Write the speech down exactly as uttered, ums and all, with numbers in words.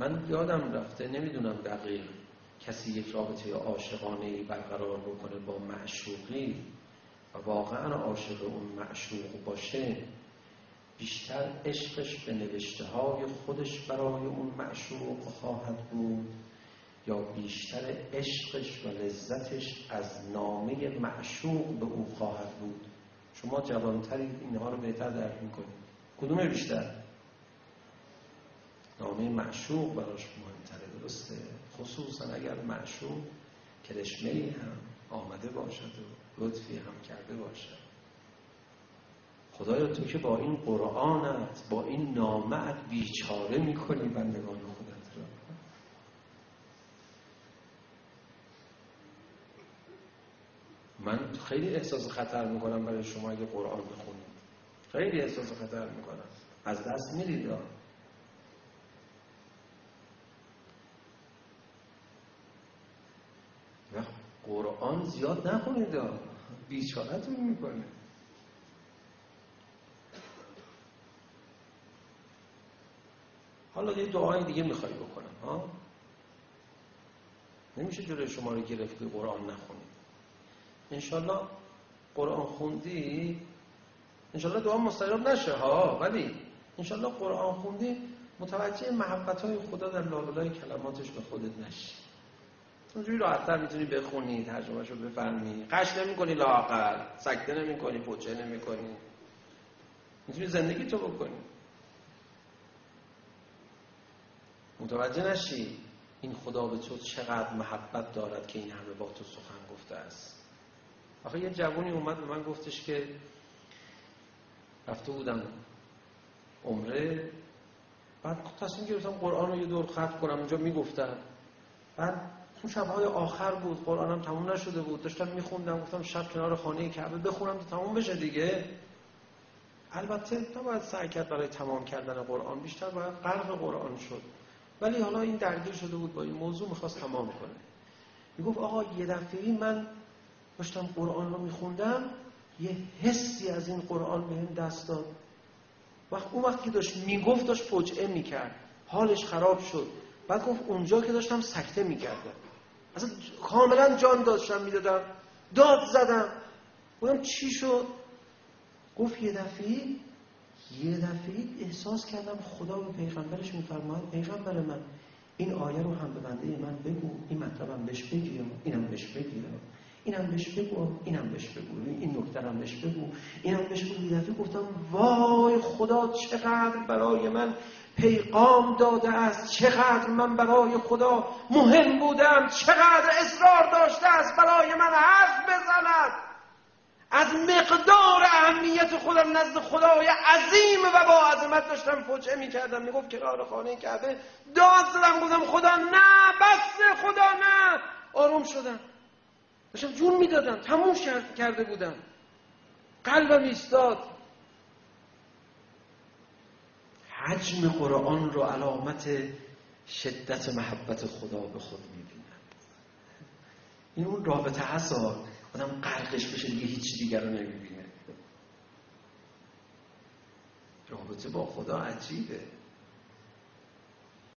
من یادم رفته، نمیدونم دقیق، کسی یک رابطه عاشقانه‌ای برقرار بکنه با معشوقی و واقعا عاشق اون معشوق باشه، بیشتر عشقش به نوشته‌های خودش برای اون معشوق خواهد بود یا بیشتر عشقش و لذتش از نامه معشوق به او خواهد بود؟ شما جوانترید، اینها رو بهتر درک میکنید. کدوم بیشتر؟ نامه معشوق براش مهمتره، درسته؟ خصوصا اگر معشوق کرشمه‌ای هم آمده باشد و لطفی هم کرده باشد. خدایا تو که با این قرآنت، با این نامه‌ات بیچاره میکنی بندگان خودت را. من خیلی احساس خطر میکنم برای شما اگه قرآن بخونید، خیلی احساس خطر میکنم، از دست میرید. و قرآن زیاد نخونید، بیچاره‌تون میکنه. حالا یه دعای دیگه میخوای بکنم ها؟ نمیشه جلوی شما رو گرفت که قرآن نخونید. انشالله قرآن خوندی، انشالله دعا مستجاب نشه ها، ولی انشالله قرآن خوندی متوجه محبت‌های خدا در لابلای کلماتش به خودت نشی. اونجوری راحت‌تر میتونی بخونی، ترجمه‌شو بفهمی، قش نمی‌کنی، لااقل سکته نمی‌کنی، پوچه نمی‌کنی، میتونی زندگی تو بکنی. متوجه نشی این خدا به تو چقدر محبت دارد که این همه با تو سخن گفته است. آخه یه جوونی اومد به من گفتش که رفته بودم عمره، بعد تصمیم گرفتم قرآن رو یه دور ختم کنم. اونجا میگفتن، بعد اون شب‌های آخر بود، قرآنم تموم نشده بود، داشتم میخوندم، گفتم شب کنار خانه کعبه بخونم تا تموم بشه دیگه. البته نباید سعی کرد برای تمام کردن قرآن، بیشتر باید غرق قرآن شد، ولی حالا این درگیر شده بود با این موضوع، میخواست تمام کنه. میگفت آقا یه دفعه‌ای من داشتم قرآن رو میخوندم، یه حسی از این قرآن بهم دست داد. وقت اون وقتی که داشت میگفت داشت فجعه میکرد، حالش خراب شد. بعد گفت اونجا که داشتم سکته میکردم، اصلا کاملا جان داشتم میدادم، داد زدم. گفتم چی شد؟ گفت یه دفعه‌ای یه دفعه‌ای احساس کردم خدا به پیغمبرش میفرماید پیغمبر من این آیه رو هم به بنده من بگو، این مطلبم بهش بگی، اینم بهش بگی، اینم بهش بگو، اینم بهش بگو، این نکته هم بهش بگو، اینم بهش بگو. یه دفعه گفتم وای خدا چقدر برای من پیغام داده است، چقدر من برای خدا مهم بودم، چقدر اصرار داشته است برای من حرف بزند. از مقدار اهمیت خودم نزد خدای عظیم و با عظمت داشتم فجعه می کردم. می گفت کنار خانه کعبه داد زدم، گفتم خدا نه، بس خدا نه. آروم شدم، داشتم جون می دادم، تموم کرده بودم، قلبم ایستاد. حجم قرآن رو علامت شدت محبت خدا به خود می بینم. این اون رابطه هست، آدم غرقش بشه دیگه هیچ دیگر رو نمی بینه. رابطه با خدا عجیبه.